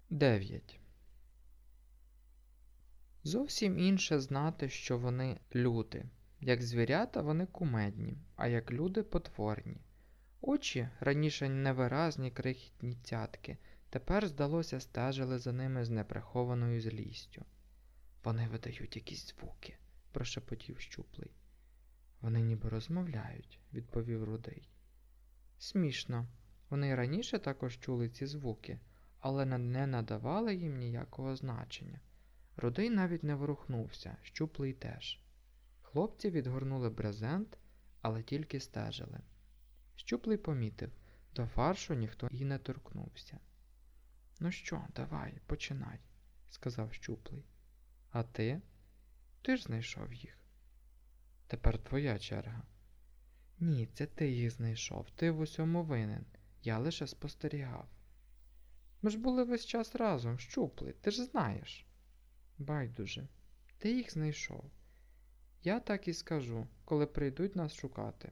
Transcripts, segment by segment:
9. Зовсім інше знати, що вони люди. Як звірята вони кумедні, а як люди потворні. Очі, раніше невиразні крихітні цятки, тепер, здалося, стежили за ними з неприхованою злістю. «Вони видають якісь звуки», – прошепотів Щуплий. «Вони ніби розмовляють», – відповів Рудий. Смішно. Вони й раніше також чули ці звуки, але не надавали їм ніякого значення. Рудий навіть не ворухнувся, Щуплий теж. Хлопці відгорнули брезент, але тільки стежили. Щуплий помітив, до фаршу ніхто і не торкнувся. «Ну що, давай, починай», – сказав Щуплий. «А ти? Ти ж знайшов їх». «Тепер твоя черга». «Ні, це ти їх знайшов, ти в усьому винен, я лише спостерігав». «Ми ж були весь час разом, Щуплий, ти ж знаєш». «Байдуже, ти їх знайшов. Я так і скажу, коли прийдуть нас шукати».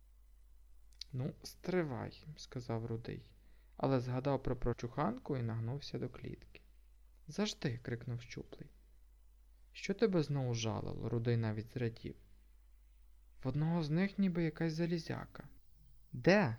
«Ну, стривай», – сказав Рудий, але згадав про прочуханку і нагнувся до клітки. «Завжди», – крикнув Щуплий. «Що тебе знову жалило?» – Рудий навіть зрадів. «В одного з них ніби якась залізяка». «Де?»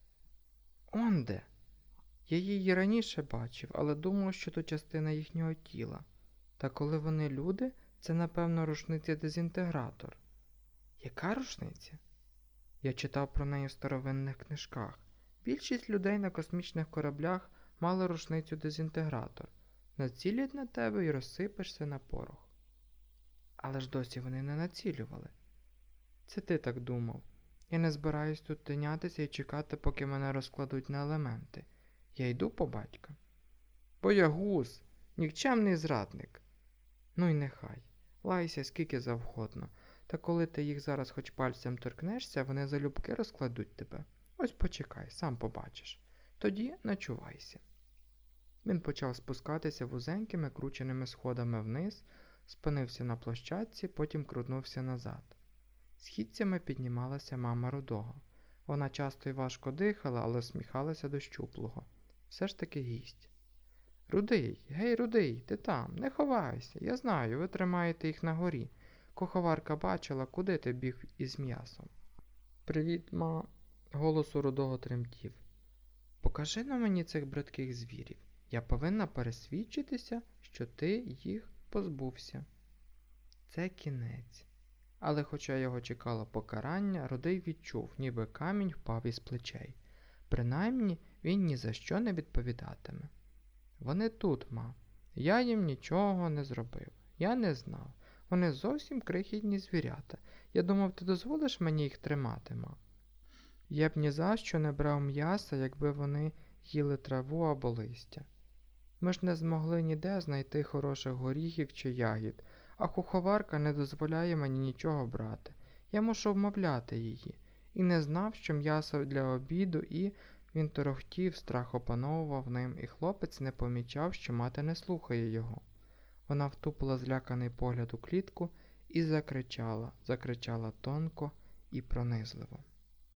«Онде. Я її раніше бачив, але думав, що то частина їхнього тіла. Та коли вони люди, це, напевно, рушниця-дезінтегратор». «Яка рушниця?» «Я читав про неї в старовинних книжках. Більшість людей на космічних кораблях мали рушницю-дезінтегратор. Націлять на тебе і розсипешся на порох». «Але ж досі вони не націлювали». «Це ти так думав. Я не збираюсь тут тинятися і чекати, поки мене розкладуть на елементи. Я йду по батька». «Боягуз! Нікчемний зрадник!» «Ну й нехай. Лайся скільки завгодно. Та коли ти їх зараз хоч пальцем торкнешся, вони залюбки розкладуть тебе. Ось почекай, сам побачиш. Тоді начувайся». Він почав спускатися вузенькими крученими сходами вниз, спинився на площадці, потім крутнувся назад. Східцями піднімалася мама Рудого. Вона часто й важко дихала, але всміхалася до Щуплого. Все ж таки гість. «Рудий, гей, Рудий, ти там, не ховайся. Я знаю, ви тримаєте їх на горі. Куховарка бачила, куди ти біг із м'ясом». «Привіт, ма...» Голос у Рудого тремтів. «Покажи на мені цих бридких звірів. Я повинна пересвідчитися, що ти їх позбувся». Це кінець. Але хоча його чекало покарання, Рудий відчув, ніби камінь впав із плечей. Принаймні, він ні за що не відповідатиме. «Вони тут, ма. Я їм нічого не зробив. Я не знав. Вони зовсім крихітні звірята. Я думав, ти дозволиш мені їх тримати, ма?» «Я б ні за що не брав м'яса, якби вони їли траву або листя. Ми ж не змогли ніде знайти хороших горіхів чи ягід, а куховарка не дозволяє мені нічого брати. Я мушу вмовляти її. І не знав, що м'ясо для обіду, і...» Він торохтів, страх опановував ним, і хлопець не помічав, що мати не слухає його. Вона втупила зляканий погляд у клітку і закричала тонко і пронизливо.